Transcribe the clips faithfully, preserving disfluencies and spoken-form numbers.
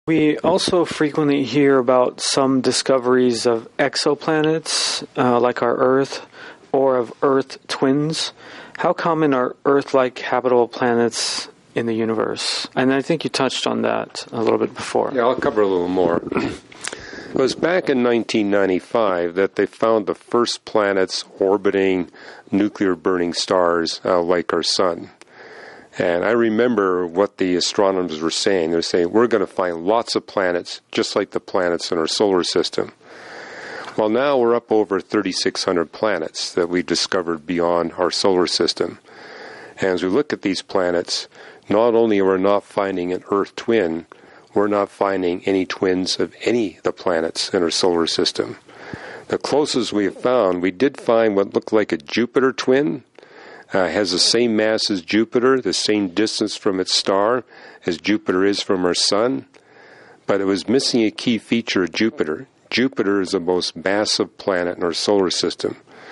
We also frequently hear about some discoveries of exoplanets, uh, like our Earth, or of Earth twins. How common are Earth-like habitable planets in the universe? And I think you touched on that a little bit before. Yeah, I'll cover a little more. It was back in nineteen ninety-five that they found the first planets orbiting nuclear-burning stars uh, like our Sun. And I remember what the astronomers were saying. They were saying, we're going to find lots of planets, just like the planets in our solar system. Well, now we're up over thirty-six hundred planets that we've discovered beyond our solar system. And as we look at these planets, not only are we not finding an Earth twin, we're not finding any twins of any of the planets in our solar system. The closest we have found, we did find what looked like a Jupiter twin. Uh, has the same mass as Jupiter, the same distance from its star as Jupiter is from our Sun, but it was missing a key feature of Jupiter. Jupiter is the most massive planet in our solar system,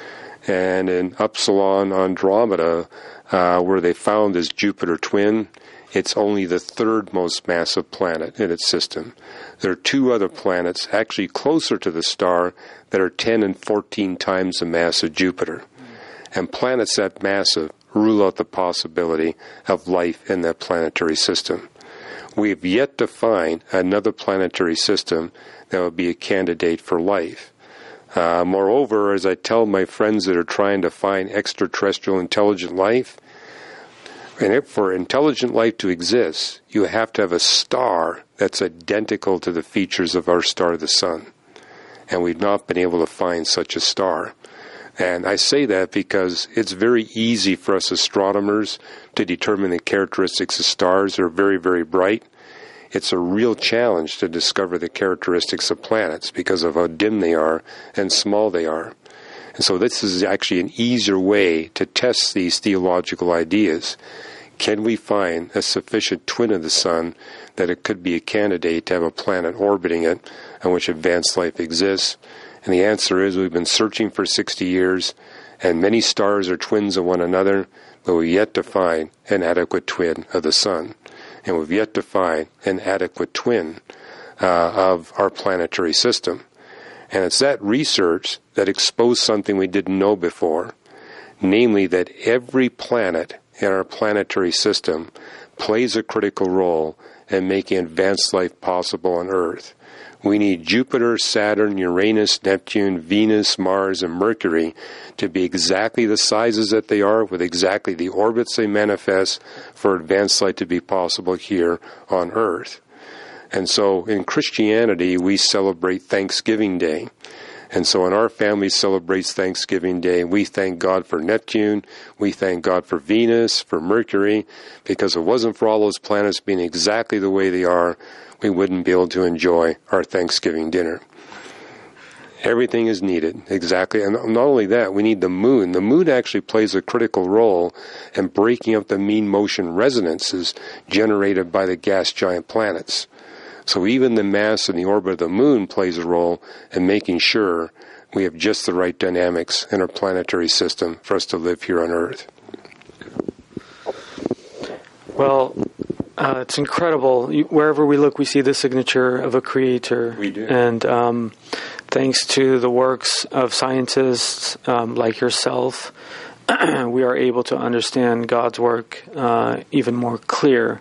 and in Upsilon Andromeda, uh, where they found this Jupiter twin, it's only the third most massive planet in its system. There are two other planets, actually closer to the star, that are ten and fourteen times the mass of Jupiter. And planets that massive rule out the possibility of life in that planetary system. We have yet to find another planetary system that would be a candidate for life. Uh, moreover, as I tell my friends that are trying to find extraterrestrial intelligent life, and if for intelligent life to exist, you have to have a star that's identical to the features of our star, the Sun. And we've not been able to find such a star. And I say that because it's very easy for us astronomers to determine the characteristics of stars that are very, very bright. It's a real challenge to discover the characteristics of planets because of how dim they are and small they are. And so this is actually an easier way to test these theological ideas. Can we find a sufficient twin of the Sun that it could be a candidate to have a planet orbiting it on which advanced life exists? And the answer is we've been searching for sixty years, and many stars are twins of one another, but we've yet to find an adequate twin of the Sun. And we've yet to find an adequate twin uh, of our planetary system. And it's that research that exposed something we didn't know before, namely that every planet in our planetary system plays a critical role in making advanced life possible on Earth. We need Jupiter, Saturn, Uranus, Neptune, Venus, Mars, and Mercury to be exactly the sizes that they are, with exactly the orbits they manifest, for advanced life to be possible here on Earth. And so in Christianity, we celebrate Thanksgiving Day. And so when our family celebrates Thanksgiving Day, we thank God for Neptune, we thank God for Venus, for Mercury, because if it wasn't for all those planets being exactly the way they are, we wouldn't be able to enjoy our Thanksgiving dinner. Everything is needed, exactly. And not only that, we need the moon. The moon actually plays a critical role in breaking up the mean motion resonances generated by the gas giant planets. So even the mass and the orbit of the moon plays a role in making sure we have just the right dynamics in our planetary system for us to live here on Earth. Well, uh, it's incredible. You, wherever we look, we see the signature of a creator. We do. And um, thanks to the works of scientists um, like yourself, we are able to understand God's work uh, even more clear.